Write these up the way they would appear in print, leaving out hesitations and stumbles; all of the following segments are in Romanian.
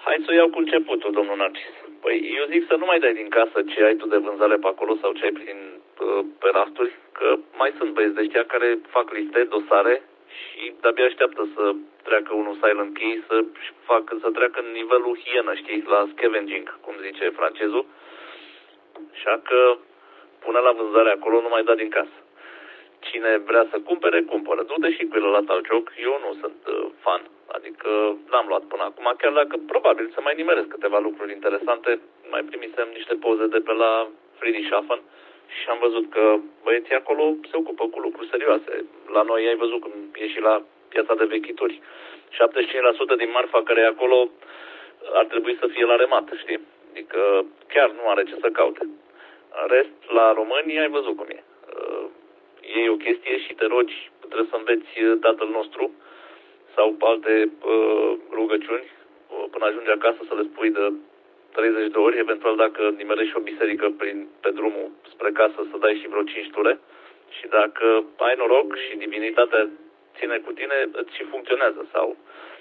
Hai să o iau cu începutul, domnul Narcis. Păi eu zic să nu mai dai din casă ce ai tu de vânzare pe acolo sau ce ai pe rafturi, că mai sunt băieți de ăștia care fac liste, dosare și de-abia așteaptă să treacă unul silent key, să treacă în nivelul hienă, știi, la scavenging, cum zice francezul. Așa că pune la vânzare acolo, nu mai da din casă. Cine vrea să cumpere, cumpără. Du-te și cu el la alt joc. Eu nu sunt fan. Adică n-am luat până acum, chiar dacă probabil să mai nimeresc câteva lucruri interesante. Mai primisem niște poze de pe la Friedrichshafen și am văzut că băieții acolo se ocupă cu lucruri serioase. La noi ai văzut când e și la piața de vechituri. 75% din marfa care e acolo ar trebui să fie la remat, știi? Adică chiar nu are ce să caute. În rest, la români ai văzut cum e. Iei o chestie și te rogi, trebuie să înveți Tatăl nostru sau alte rugăciuni până ajungi acasă să le spui de 30 de ori, eventual dacă nimerești o biserică pe drumul spre casă să dai și vreo 5 ture și dacă ai noroc și divinitatea ține cu tine, îți și funcționează sau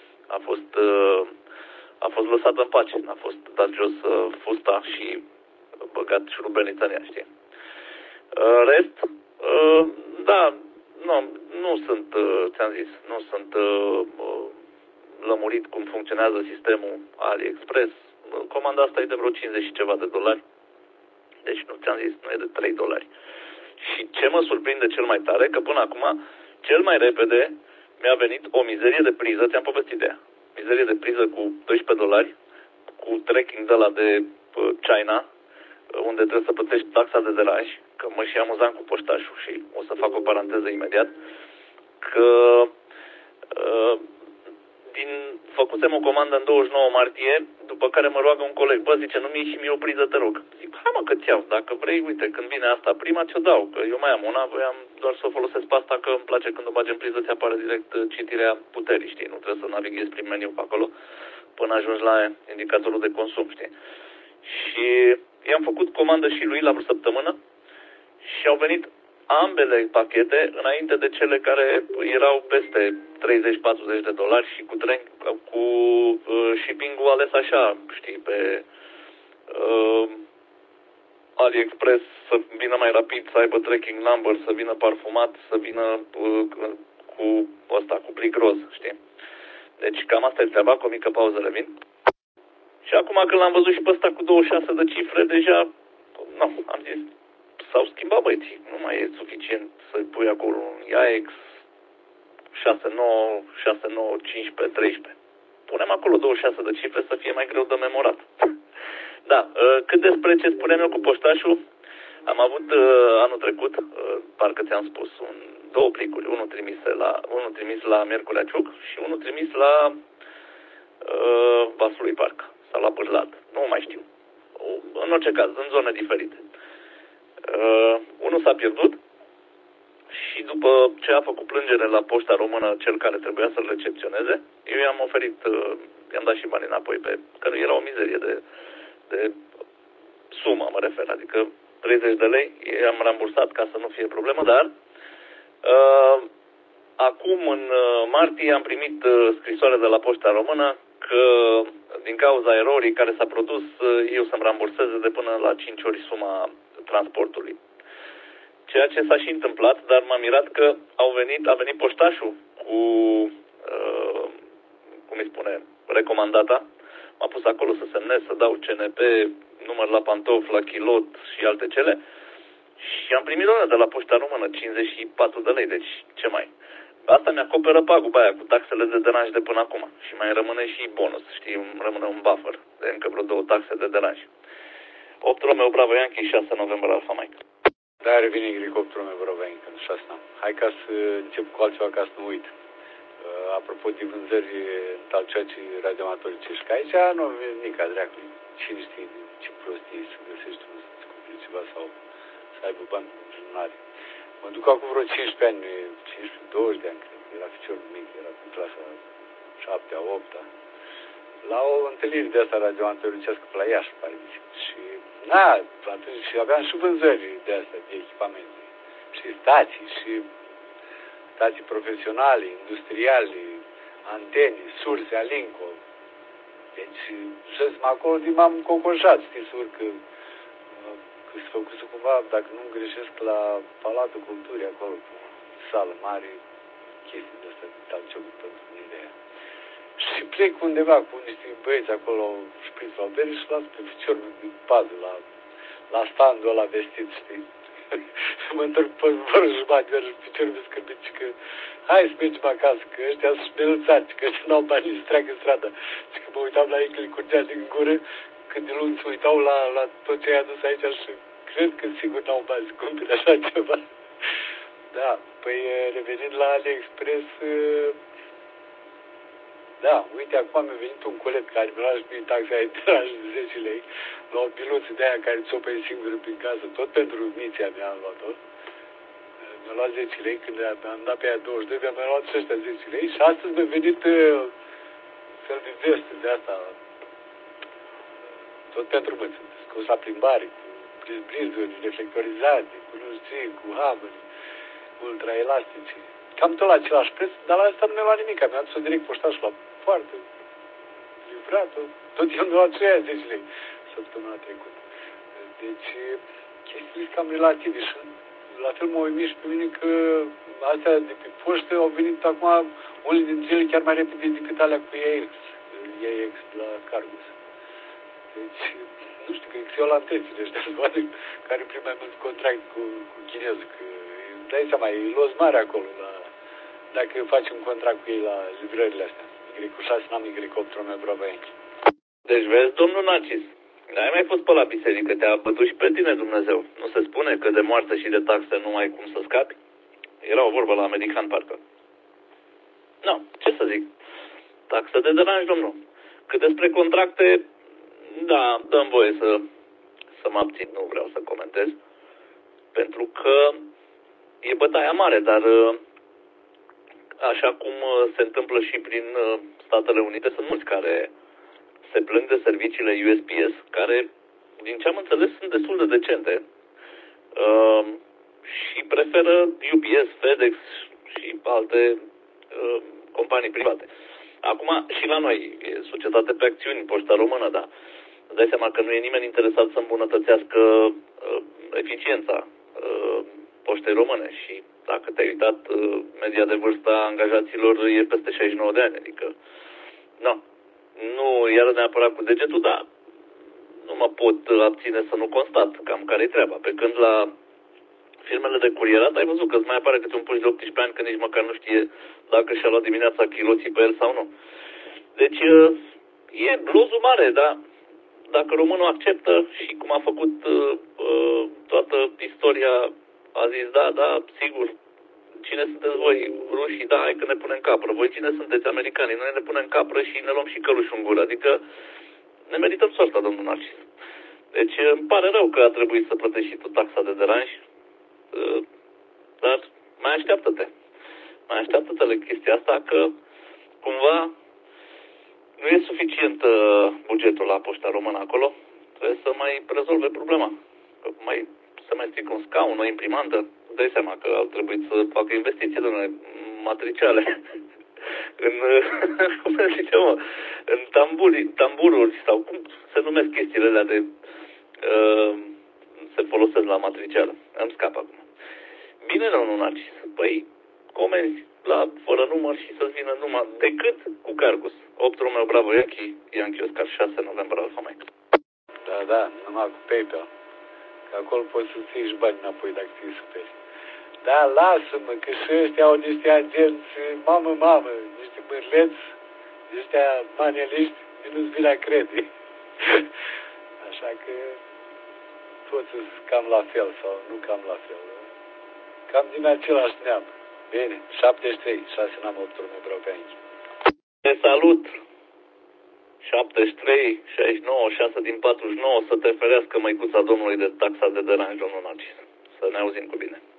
a fost lăsată în pace, n-a fost dat jos fusta și băgat șurubelnița în ea, știi? Rest, da, nu sunt, ți-am zis, nu sunt lămurit cum funcționează sistemul AliExpress. Comanda asta e de vreo 50 și ceva de dolari. Deci nu ți-am zis, nu e de 3 dolari. Și ce mă surprinde cel mai tare, că până acum, cel mai repede mi-a venit o mizerie de priză, ți-am povestit de ea. Mizerie de priză cu 12 dolari, cu tracking de la de China, unde trebuie să plătești taxa de deranj, că mă și amuzam cu poștașul și o să fac o paranteză imediat, că făcusem o comandă în 29 martie, după care mă roagă un coleg, bă, zice, nu mi iei și mie o priză, te rog. Zic, hai mă că ți-au, dacă vrei, uite, când vine asta prima, ți-o dau, că eu mai am una, voiam doar să o folosesc pe asta, că îmi place când o bagi în priză, ți apare direct citirea puterii, știi, nu trebuie să navighezi prin meniu pe acolo, până ajungi la indicatorul de consum, știi. Și i-am făcut comandă și lui la vreo săptămână și au venit ambele pachete înainte de cele care erau peste 30-40 de dolari și cu shipping-ul ales așa, știi, pe AliExpress să vină mai rapid, să aibă tracking number, să vină parfumat, să vină cu plic roz, știi? Deci cam asta e treaba, cu o mică pauză revin. Și acum când l-am văzut și pe ăsta cu 26 de cifre, deja, am zis, s-au schimbat băieții. Nu mai e suficient să pui acolo un IAEX 69, 69, 15, 13. Punem acolo 26 de cifre să fie mai greu de memorat. Da, cât despre ce spuneam eu cu poștașul, am avut anul trecut, parcă ți-am spus, două plicuri, unul trimis la Miercurea Ciuc și unul trimis la Vasului Parc sau la Pârlat, nu mai știu. În orice caz, în zone diferite. Unul s-a pierdut și după ce a făcut plângere la Poșta Română, cel care trebuia să-l recepționeze, eu i-am oferit, i-am dat și bani înapoi, că era o mizerie de sumă, mă refer, adică 30 de lei, i-am rambursat ca să nu fie problemă, dar acum în martie am primit scrisoare de la Poșta Română că din cauza erorii care s-a produs, eu să-mi ramburseze de până la 5 ori suma transportului. Ceea ce s-a și întâmplat, dar m-am mirat că a venit poștașul cu, cum îi spune, recomandata. M-a pus acolo să semnez, să dau CNP, număr la pantof, la kilot și alte cele. Și am primit de la Poșta Română 54 de lei, deci ce mai? Asta mi-acoperă paguba aia cu taxele de deranj de până acum. Și mai rămâne și bonus, știi, rămâne un buffer de încă vreo 2 taxe de deranj. 8 Romeo Bravo Yankee, 6 November Alfa Mike. Da, revine Gric 8 Romeo Bravo Yankee, 6. Hai ca să încep cu altceva ca să nu uit. Apropo de vânzări în talceaci radioamatoricești, aici nu vine nica dreacului. Cine știe ce prostie să găsești unul să-ți cumpli ceva sau să aibă bani în buzunare. Mă duc acum vreo 15 ani, 15-20 de ani, cred că era ficior mic, era în clasa 7-a, 8-a. La o întâlnire de asta radioamatoricească pe la Iași, pare și atunci aveam și vânzări de astea, de echipamente. Și stații profesionale, industriale, antene, surse, Alinco, Deci, și acolo m-am cocoșat, știți, că se făcuse cumva, dacă nu greșesc, la Palatul Culturii, acolo, cu sală mare, chestii de-astea, de altceva pentru ideea. Și plec undeva cu niște băieți acolo, șpriț la bere și las pe piciorul de pază la standul ăla vestit, știi? Mă întorc pe vreo jumătate de oră și piciorul mi scârbit și că hai să mergem acasă, că ăștia sunt șmeluțați, că ăștia n-au bani să treacă strada. Și că mă uitam la ei că le curgea din gură, când de luni se uitau la tot ce ai adus aici și cred că sigur n-au bani să cumpere așa ceva. Da, păi revenind la AliExpress, da, uite, acum mi-a venit un colet care mi-a luat și mie taxa aia de 10 lei, la o piluță de aia care ți-o păi singură prin casă, tot pentru miția mea am luat-o. Mi-a luat 10 lei, când am dat pe aia 22, mi-a luat și ăștia 10 lei și astăzi mi-a venit fel de vestă de asta, tot pentru măță, scos la plimbare, cu brizuri reflectorizate, cu nu știu ce, cu hamări, ultraelastice. Cam tot la același preț, dar la asta nu mi-a luat nimic, mi-a adus-o direct poștașul la poartă, livrat-o, tot el mi-a luat și aia 10 lei săptămâna trecută. Deci, chestii cam relative și la fel mă uimit și pe mine că astea de pe poștă au venit acum, unele dintre ele chiar mai repede decât alea cu EX la Cargus. Deci, nu știu, cred că se iau la întrețile ăștia, care prin mai mult contract cu chinezul, că îți dai seama, e los mare acolo, dacă faci un contract cu ei la livrările astea. Y6 n-am Y8 Romeo Bravo Yankee. Deci vezi, domnul Narcis, ai mai fost pe la biserică, te-a bătut și pe tine Dumnezeu. Nu se spune că de moarte și de taxe nu ai cum să scapi? Era o vorbă la american, parcă. Nu, ce să zic? Taxă de deranj, domnul. Cât despre contracte, da, dăm voie să mă abțin, nu vreau să comentez. Pentru că e bătaia mare, dar așa cum se întâmplă și prin Statele Unite, sunt mulți care se plâng de serviciile USPS, care, din ce am înțeles, sunt destul de decente și preferă UPS, FedEx și alte companii private. Acum, și la noi, e societate pe acțiuni, Poșta Română, dar îți dai seama că nu e nimeni interesat să îmbunătățească eficiența Poștei Române și dacă te-ai uitat, media de vârstă a angajaților e peste 69 de ani, adică nu iară neapărat cu degetul, dar nu mă pot abține să nu constat cam care-i treaba. Pe când la firmele de curierat ai văzut că îți mai apare câte un puș de 18 ani, că nici măcar nu știe dacă și-a luat dimineața chiloții pe el sau nu. Deci e bluzul mare, dar dacă românul acceptă și cum a făcut toată istoria, a zis da, sigur, cine sunteți voi? Rușii, da, hai că ne punem capră. Voi cine sunteți? Americanii. Noi ne punem capră și ne luăm și călușul în gură. Adică ne merităm soarta, domnul Narcis. Deci îmi pare rău că a trebuit să plătești și tu taxa de deranj, dar mai așteaptă-te. Mai așteaptă-te la chestia asta, că cumva nu e suficient bugetul la Poșta Română acolo. Trebuie să mai rezolve problema. Că să mai strică un scaun, o imprimantă. Dai seama că au trebuit să facă investiții de matriciale cum se zice, în tambururi sau cum se numesc chestiile alea de se folosesc la matricială. Îmi scap acum. Bine, domnul Narcis. Păi, comenzi fără număr și să-ți vină numai decât cu Cargus. 8 Romeo Bravo Yankee Oscar 6 November Alfa Mike. Da, numai cu PayPal. Că acolo poți să-ți iei și bani înapoi dacă ți-i superi. Da, lasă-mă, că și ăștia au niște agenți, mamă, niște mărleți, ăștia maneliști, nu-ți vine a crede. Așa că toți sunt cam la fel sau nu cam la fel. Cam din același neam. Bine, 73, 6 n-am 8 Romeo Bravo Yankee. Te salut! 73, 69, 6 din 49, să te ferească măicuța Domnului de taxa de deranj, domnul Narcis. Să ne auzim cu bine.